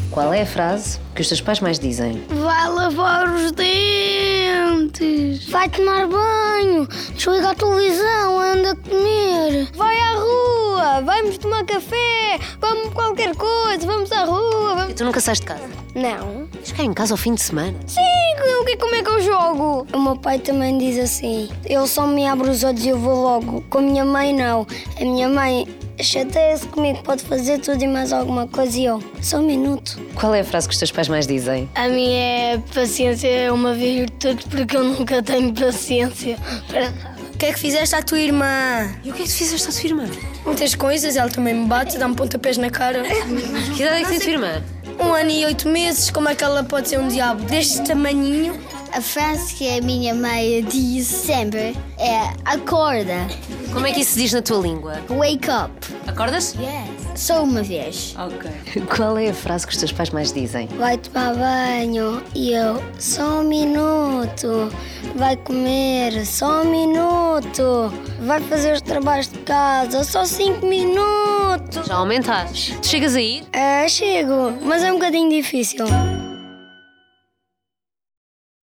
Qual é a frase que os teus pais mais dizem? Vai lavar os dentes. Vai tomar banho. Desliga a televisão, anda a comer. Vai à rua, vamos tomar café. Vamos qualquer coisa, vamos à rua. E tu nunca sais de casa? Não. Vais ficar em casa ao fim de semana? Sim, como é que eu jogo? O meu pai também diz assim. Ele só me abre os olhos e eu vou logo. Com a minha mãe não. A minha mãe chateia-se comigo, pode fazer tudo e mais alguma coisa e eu, só um minuto. Qual é a frase que os teus pais mais dizem? A minha é paciência é uma virtude porque eu nunca tenho paciência para nada. O que é que fizeste à tua irmã? E o que é que tu fizeste à tua irmã? Muitas coisas, ela também me bate, dá-me pontapés na cara. Que idade é que tem a tua irmã? 1 ano e 8 meses, como é que ela pode ser um diabo deste tamanhinho? A frase que a minha mãe diz sempre é acorda. Como é que isso se diz na tua língua? Wake up. Acordas? Só uma vez. Ok. Qual é a frase que os teus pais mais dizem? Vai tomar banho e eu, só um minuto. Vai comer, só um minuto. Vai fazer os trabalhos de casa, só 5 minutos. Já aumentaste. Tu chegas a ir? Chego, mas é um bocadinho difícil.